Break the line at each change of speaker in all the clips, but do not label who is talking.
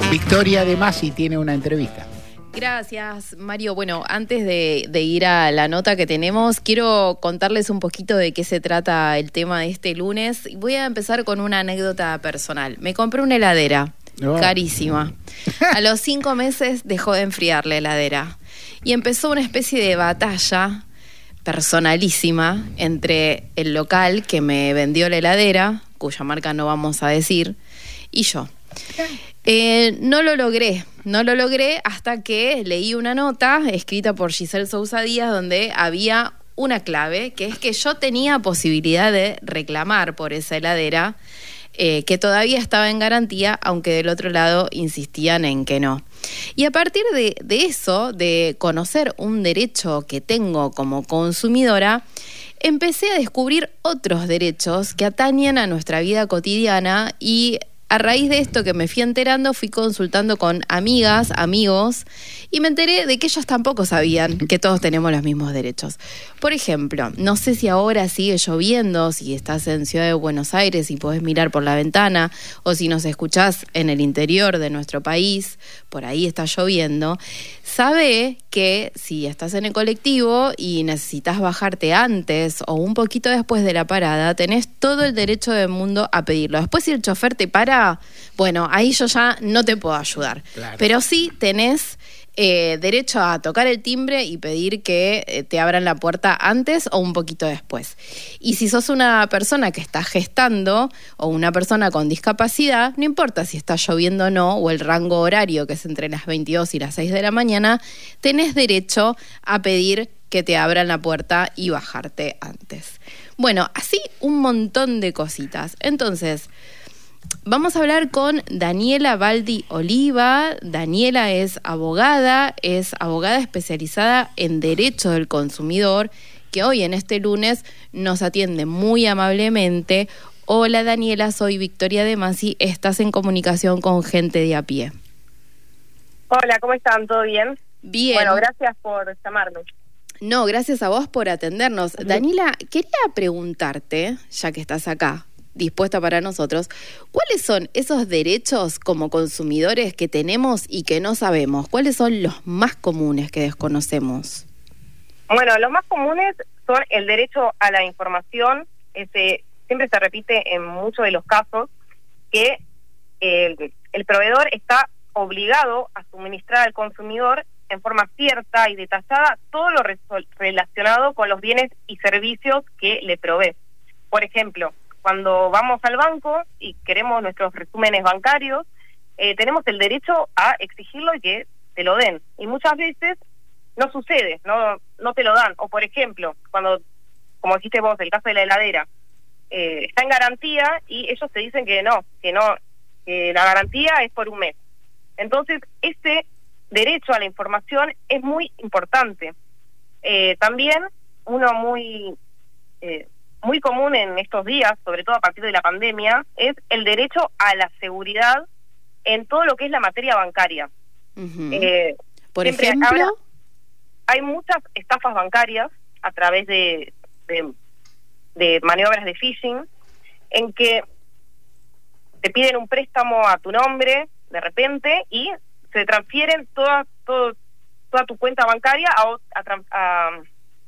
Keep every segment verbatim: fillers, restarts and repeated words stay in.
Victoria De Masi tiene una entrevista.
Gracias, Mario. Bueno, antes de, de ir a la nota que tenemos, quiero contarles un poquito de qué se trata el tema de este lunes. Voy a empezar con una anécdota personal. Me compré una heladera, oh. carísima. A los cinco meses dejó de enfriar la heladera y empezó una especie de batalla personalísima entre el local que me vendió la heladera, cuya marca no vamos a decir, y yo. Eh, no lo logré, no lo logré hasta que leí una nota escrita por Giselle Sousa Díaz donde había una clave, que es que yo tenía posibilidad de reclamar por esa heladera, eh, que todavía estaba en garantía, aunque del otro lado insistían en que no. Y a partir de, de eso, de conocer un derecho que tengo como consumidora, empecé a descubrir otros derechos que atañen a nuestra vida cotidiana y a raíz de esto que me fui enterando, fui consultando con amigas, amigos, y me enteré de que ellos tampoco sabían que todos tenemos los mismos derechos. Por ejemplo, no sé si ahora sigue lloviendo, si estás en Ciudad de Buenos Aires y podés mirar por la ventana, o si nos escuchás en el interior de nuestro país, por ahí está lloviendo. Sabe que si estás en el colectivo y necesitas bajarte antes o un poquito después de la parada, tenés todo el derecho del mundo a pedirlo. Después, si el chofer te para, bueno, ahí yo ya no te puedo ayudar. Claro. Pero sí tenés eh, derecho a tocar el timbre y pedir que eh, te abran la puerta antes o un poquito después. Y si sos una persona que está gestando o una persona con discapacidad, no importa si está lloviendo o no, o el rango horario que es entre las veintidós y las seis de la mañana, tenés derecho a pedir que te abran la puerta y bajarte antes. Bueno, así un montón de cositas. Entonces, vamos a hablar con Daniela Baldi Oliva. Daniela es abogada, es abogada especializada en Derecho del Consumidor, que hoy en este lunes nos atiende muy amablemente. Hola Daniela, soy Victoria De Masi, estás en comunicación con Gente de a Pie.
Hola, ¿cómo están? ¿Todo bien?
Bien.
Bueno, gracias por llamarnos.
No, gracias a vos por atendernos. Uh-huh. Daniela, quería preguntarte, ya que estás acá, dispuesta para nosotros, ¿cuáles son esos derechos como consumidores que tenemos y que no sabemos? ¿Cuáles son los más comunes que desconocemos?
Bueno, los más comunes son el derecho a la información. Ese siempre se repite en muchos de los casos, que el, el proveedor está obligado a suministrar al consumidor en forma cierta y detallada todo lo resol- relacionado con los bienes y servicios que le provee. Por ejemplo, cuando vamos al banco y queremos nuestros resúmenes bancarios, eh, tenemos el derecho a exigirlo y que te lo den. Y muchas veces no sucede, no no te lo dan. O por ejemplo, cuando, como dijiste vos, el caso de la heladera, eh, está en garantía y ellos te dicen que no, que no, que la garantía es por un mes. Entonces, este derecho a la información es muy importante. Eh, también, uno muy... Eh, muy común en estos días, sobre todo a partir de la pandemia, es el derecho a la seguridad en todo lo que es la materia bancaria.
Uh-huh.
Eh,
Por ejemplo,
ahora, hay muchas estafas bancarias a través de, de, de maniobras de phishing, en que te piden un préstamo a tu nombre de repente y se transfieren toda, todo, toda tu cuenta bancaria a, a, a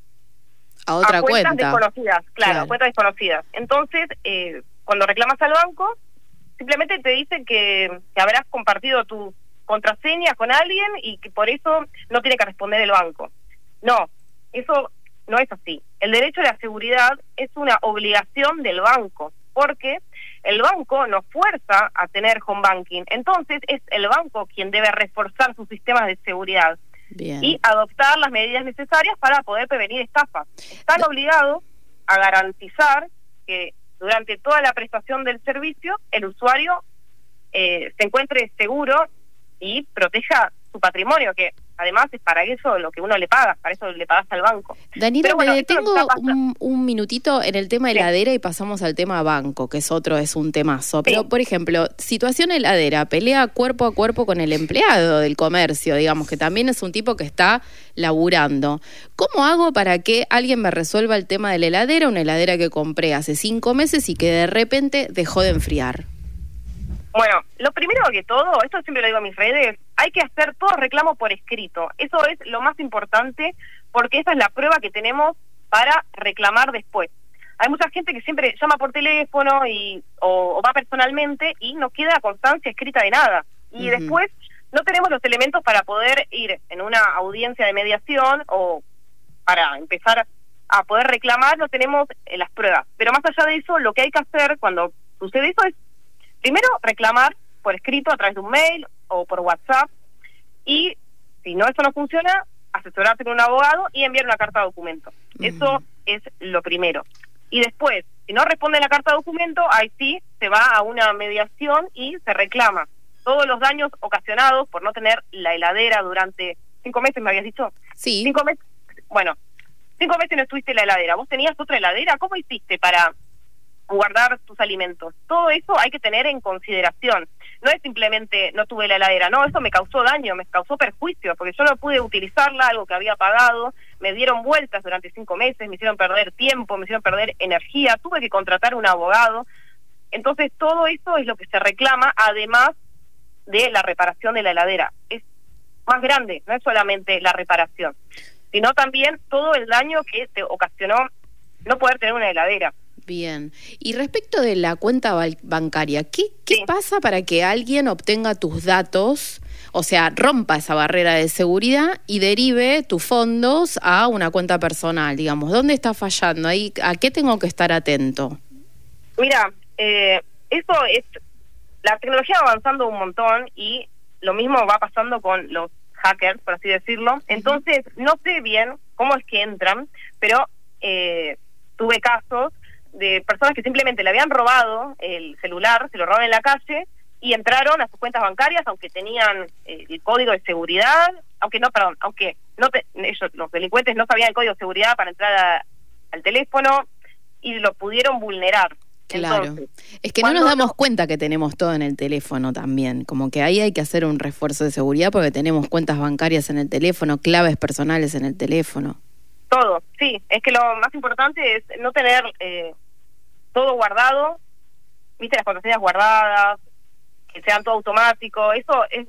A otra
a cuentas
cuenta.
desconocidas, claro,
claro.
cuentas desconocidas. Entonces, eh, cuando reclamas al banco, simplemente te dicen que, que habrás compartido tu contraseña con alguien y que por eso no tiene que responder el banco. No, eso no es así. El derecho a la seguridad es una obligación del banco, porque el banco nos fuerza a tener home banking. Entonces, es el banco quien debe reforzar sus sistemas de seguridad. Bien. Y adoptar las medidas necesarias para poder prevenir estafas. Están obligados a garantizar que durante toda la prestación del servicio el usuario eh, se encuentre seguro y proteja su patrimonio, que además es para eso lo que uno le paga, para eso le pagas al banco.
Daniela, bueno, me detengo un, un minutito en el tema
sí.
heladera y pasamos al tema banco, que es otro, es un temazo. Pero, sí. por ejemplo, situación heladera, pelea cuerpo a cuerpo con el empleado del comercio, digamos, que también es un tipo que está laburando. ¿Cómo hago para que alguien me resuelva el tema de la heladera? Una heladera que compré hace cinco meses y que de repente dejó de enfriar.
Bueno, lo primero que todo, esto siempre lo digo en mis redes, hay que hacer todo reclamo por escrito. Eso es lo más importante porque esa es la prueba que tenemos para reclamar después. Hay mucha gente que siempre llama por teléfono y o, o va personalmente y no queda constancia escrita de nada. Y uh-huh. después no tenemos los elementos para poder ir en una audiencia de mediación o para empezar a poder reclamar, no tenemos eh, las pruebas. Pero más allá de eso, lo que hay que hacer cuando sucede eso es, primero, reclamar por escrito a través de un mail o por WhatsApp. Y si no eso no funciona, asesorarse con un abogado y enviar una carta de documento. Uh-huh. Eso es lo primero. Y después, si no responde la carta de documento, ahí sí se va a una mediación y se reclama todos los daños ocasionados por no tener la heladera durante cinco meses, ¿me habías dicho?
Sí.
Cinco meses, bueno, cinco meses no estuviste en la heladera. ¿Vos tenías otra heladera? ¿Cómo hiciste para guardar tus alimentos? Todo eso hay que tener en consideración. No es simplemente no tuve la heladera, no, eso me causó daño, me causó perjuicio, porque yo no pude utilizarla, algo que había pagado, me dieron vueltas durante cinco meses, me hicieron perder tiempo, me hicieron perder energía, tuve que contratar un abogado. Entonces todo eso es lo que se reclama, además de la reparación de la heladera. Es más grande, no es solamente la reparación, sino también todo el daño que te ocasionó no poder tener una heladera.
Bien. Y respecto de la cuenta bancaria, ¿qué, qué sí. pasa para que alguien obtenga tus datos, o sea, rompa esa barrera de seguridad y derive tus fondos a una cuenta personal, digamos? ¿Dónde está fallando? Ahí, ¿a qué tengo que estar atento?
Mira, eh, eso es... La tecnología va avanzando un montón y lo mismo va pasando con los hackers, por así decirlo. Entonces, no sé bien cómo es que entran, pero eh, tuve casos de personas que simplemente le habían robado el celular, se lo robaron en la calle y entraron a sus cuentas bancarias, aunque tenían eh, el código de seguridad, aunque no, perdón, aunque no te, ellos, los delincuentes no sabían el código de seguridad para entrar a, al teléfono y lo pudieron vulnerar.
Claro,
entonces,
es que no nos damos cuenta que tenemos todo en el teléfono también, como que ahí hay que hacer un refuerzo de seguridad porque tenemos cuentas bancarias en el teléfono, claves personales en el teléfono.
Todo, sí, es que lo más importante es no tener eh, todo guardado, viste, las contraseñas guardadas, que sean todo automático, eso es,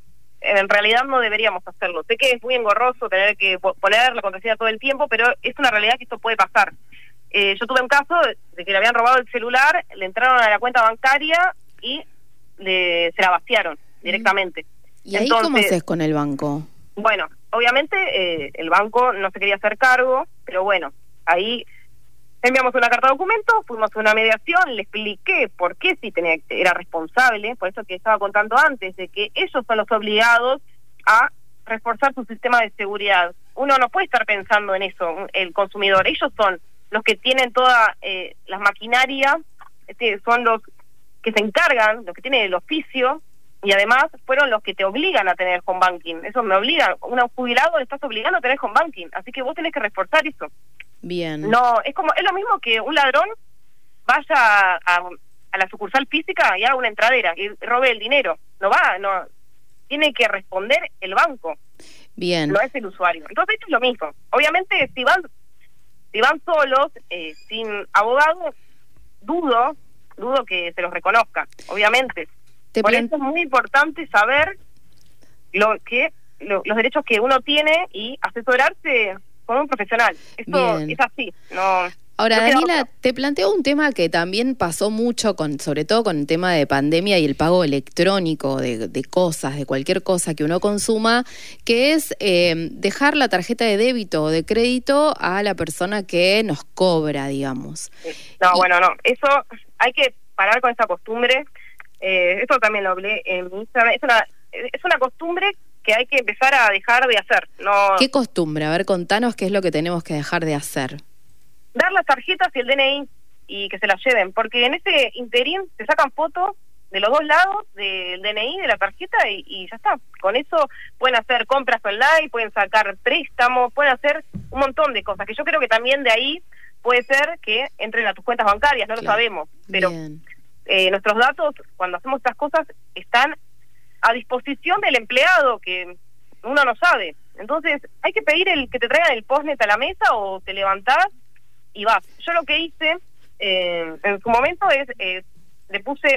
en realidad no deberíamos hacerlo. Sé que es muy engorroso tener que poner la contraseña todo el tiempo, pero es una realidad que esto puede pasar. Eh, yo tuve un caso de que le habían robado el celular, le entraron a la cuenta bancaria y le, se la vaciaron directamente.
¿Y ahí Entonces, cómo haces con el banco?
Bueno, obviamente eh, el banco no se quería hacer cargo, pero bueno, ahí enviamos una carta de documento, fuimos a una mediación, le expliqué por qué sí tenía, era responsable, por eso que estaba contando antes, de que ellos son los obligados a reforzar su sistema de seguridad. Uno no puede estar pensando en eso, el consumidor, ellos son los que tienen toda eh, las maquinarias, este, son los que se encargan, los que tienen el oficio, y además fueron los que te obligan a tener home banking. Eso me obliga, un jubilado le estás obligando a tener home banking, así que vos tenés que reforzar eso.
Bien.
No, es como es lo mismo que un ladrón vaya a, a la sucursal física y haga una entradera y robe el dinero. No va, no, tiene que responder el banco.
Bien.
No es el usuario. Entonces esto es lo mismo. Obviamente si van si van solos, eh, sin abogado, dudo, dudo que se los reconozca, obviamente. Te Por plan... eso es muy importante saber lo que lo, los derechos que uno tiene y asesorarse con un profesional. Esto Bien. Es así, no...
Ahora,
no
Daniela, te planteo un tema que también pasó mucho, con, sobre todo con el tema de pandemia y el pago electrónico de, de cosas, de cualquier cosa que uno consuma, que es eh, dejar la tarjeta de débito o de crédito a la persona que nos cobra, digamos.
No,
y...
bueno, no, eso hay que parar con esa costumbre. Eh, esto también lo hablé en mi Instagram. Es una, es una costumbre que hay que empezar a dejar de hacer. No.
¿Qué costumbre? A ver, contanos qué es lo que tenemos que dejar de hacer.
Dar las tarjetas y el D N I y que se las lleven, porque en ese interín se sacan fotos de los dos lados del D N I, de la tarjeta y, y ya está. Con eso pueden hacer compras online, pueden sacar préstamos, pueden hacer un montón de cosas, que yo creo que también de ahí puede ser que entren a tus cuentas bancarias, no claro. lo sabemos, pero eh, nuestros datos cuando hacemos estas cosas están a disposición del empleado, que uno no sabe. Entonces hay que pedir el que te traigan el postnet a la mesa o te levantás y vas. Yo lo que hice eh, en su momento es, eh, le puse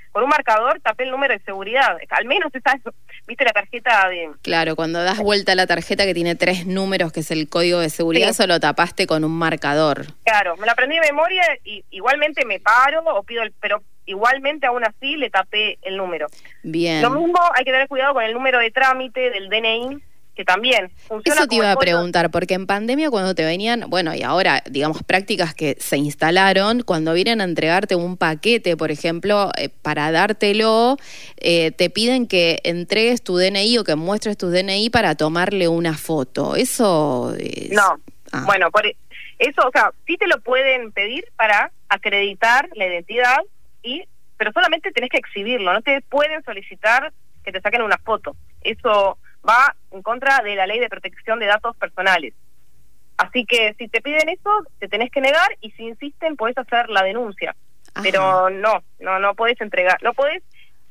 con un marcador tapé el número de seguridad. Al menos esa, viste la tarjeta de...
Claro, cuando das vuelta a la tarjeta que tiene tres números, que es el código de seguridad, sí. Solo tapaste con un marcador.
Claro, me la aprendí de memoria y igualmente me paro o pido el... pero igualmente aún así le tapé el número.
Bien.
Lo mismo hay que tener cuidado con el número de trámite del D N I, que también funciona.
Eso te iba a preguntar, porque en pandemia cuando te venían, bueno, y ahora, digamos, prácticas que se instalaron, cuando vienen a entregarte un paquete, por ejemplo, eh, para dártelo, eh, te piden que entregues tu D N I o que muestres tu D N I para tomarle una foto. Eso es...
No,
ah.
bueno, por eso, o sea, sí te lo pueden pedir para acreditar la identidad, y pero solamente tenés que exhibirlo, no te pueden solicitar que te saquen una foto. Eso va en contra de la Ley de Protección de Datos Personales. Así que si te piden eso, te tenés que negar, y si insisten, podés hacer la denuncia. Ajá. Pero no, no, no podés entregar, no podés,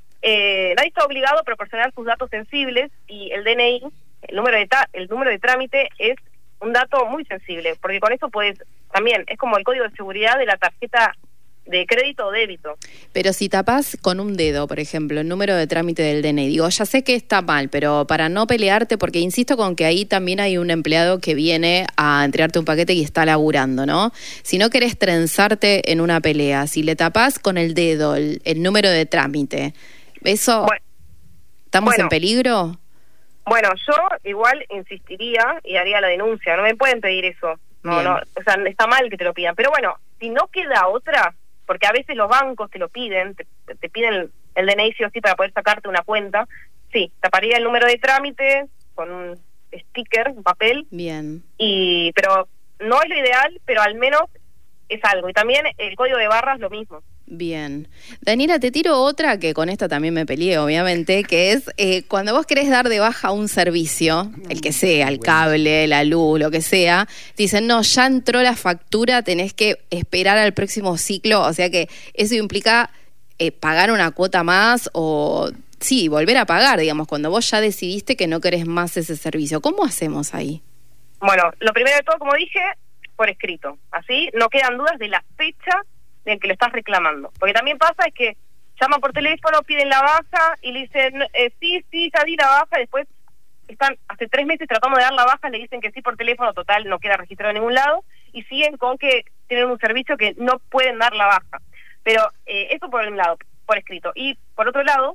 eh, nadie está obligado a proporcionar sus datos sensibles, y el D N I, el número de ta el número de trámite es un dato muy sensible, porque con eso podés, también, es como el código de seguridad de la tarjeta de crédito o débito.
Pero si tapás con un dedo, por ejemplo, el número de trámite del D N I, digo, ya sé que está mal, pero para no pelearte, porque insisto con que ahí también hay un empleado que viene a entregarte un paquete y está laburando, ¿no? Si no querés trenzarte en una pelea, si le tapás con el dedo el, el número de trámite, ¿eso
bueno,
estamos
bueno,
en peligro?
Bueno, yo igual insistiría y haría la denuncia, no me pueden pedir eso, no, Bien. no, o sea, está mal que te lo pidan, pero bueno, si no queda otra, porque a veces los bancos te lo piden, te, te piden el, el D N I sí o sí para poder sacarte una cuenta, sí, taparía el número de trámite con un sticker, un papel.
Bien.
Y pero no es lo ideal, pero al menos es algo. Y también el código de barras lo mismo.
Bien. Daniela, te tiro otra que con esta también me peleé, obviamente, que es eh, cuando vos querés dar de baja un servicio, el que sea, el cable, la luz, lo que sea, te dicen, no, ya entró la factura, tenés que esperar al próximo ciclo, o sea que eso implica eh, pagar una cuota más o, sí, volver a pagar, digamos, cuando vos ya decidiste que no querés más ese servicio. ¿Cómo hacemos ahí?
Bueno, lo primero de todo, como dije, por escrito. Así no quedan dudas de la fecha del que lo estás reclamando. Porque también pasa es que llaman por teléfono, piden la baja y le dicen, eh, sí, sí, ya di la baja, y después están hace tres meses tratando de dar la baja, le dicen que sí por teléfono, total, no queda registrado en ningún lado, y siguen con que tienen un servicio que no pueden dar la baja. Pero eh, eso por un lado, por escrito. Y por otro lado,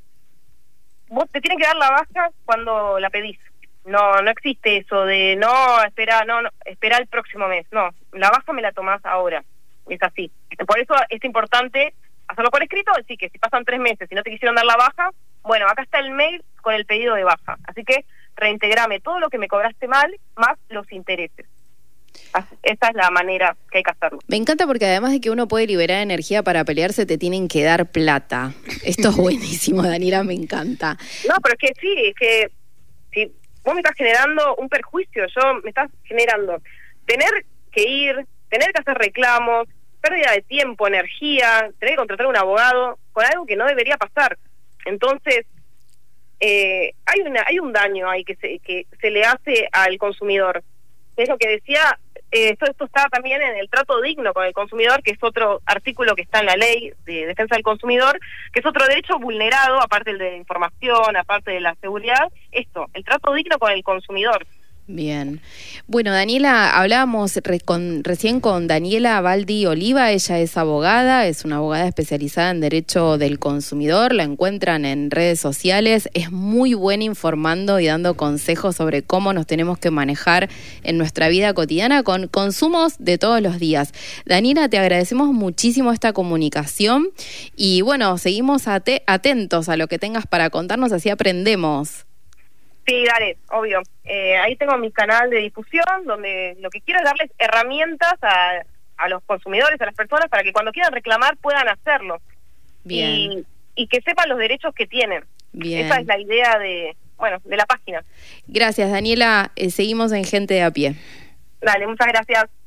vos te tienen que dar la baja cuando la pedís. No, no existe eso de no, espera, no, no, espera el próximo mes. No, la baja me la tomás ahora. Es así. Por eso es importante hacerlo por escrito, decir que si pasan tres meses y no te quisieron dar la baja, bueno, acá está el mail con el pedido de baja. Así que reintegrame todo lo que me cobraste mal, más los intereses. Así, esa es la manera que hay que hacerlo.
Me encanta porque además de que uno puede liberar energía para pelearse, te tienen que dar plata. Esto es buenísimo, Daniela, me encanta.
No, pero es que sí, es que si vos me estás generando un perjuicio, yo me estás generando tener que ir, tener que hacer reclamos, pérdida de tiempo, energía, tener que contratar a un abogado con algo que no debería pasar. Entonces, eh, hay una hay un daño ahí que se, que se le hace al consumidor. Es lo que decía, eh, esto, esto está también en el trato digno con el consumidor, que es otro artículo que está en la Ley de Defensa del Consumidor, que es otro derecho vulnerado, aparte del de información, aparte de la seguridad, esto, el trato digno con el consumidor.
Bien. Bueno, Daniela, hablábamos re con, recién con Daniela Baldi Oliva, ella es abogada, es una abogada especializada en Derecho del Consumidor, la encuentran en redes sociales, es muy buena informando y dando consejos sobre cómo nos tenemos que manejar en nuestra vida cotidiana con consumos de todos los días. Daniela, te agradecemos muchísimo esta comunicación y bueno, seguimos at- atentos a lo que tengas para contarnos, así aprendemos.
Sí, dale, obvio. Eh, ahí tengo mi canal de difusión, donde lo que quiero es darles herramientas a, a los consumidores, a las personas, para que cuando quieran reclamar puedan hacerlo.
Bien.
Y, y que sepan los derechos que tienen.
Bien.
Esa es la idea de, bueno, de la página.
Gracias, Daniela. Eh, seguimos en Gente de a Pie.
Dale, muchas gracias.